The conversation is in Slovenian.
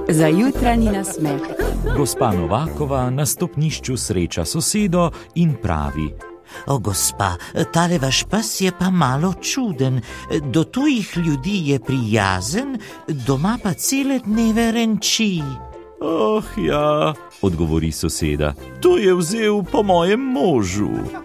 za jutranji nasmeh. Gospa Novakova na stopnišču sreča sosedo in pravi: O, gospa, tale vaš pes je pa malo čuden. Do tujih ljudi je prijazen, doma pa cele dneve renči. Oh ja, odgovori soseda, to je vzel po mojem možu.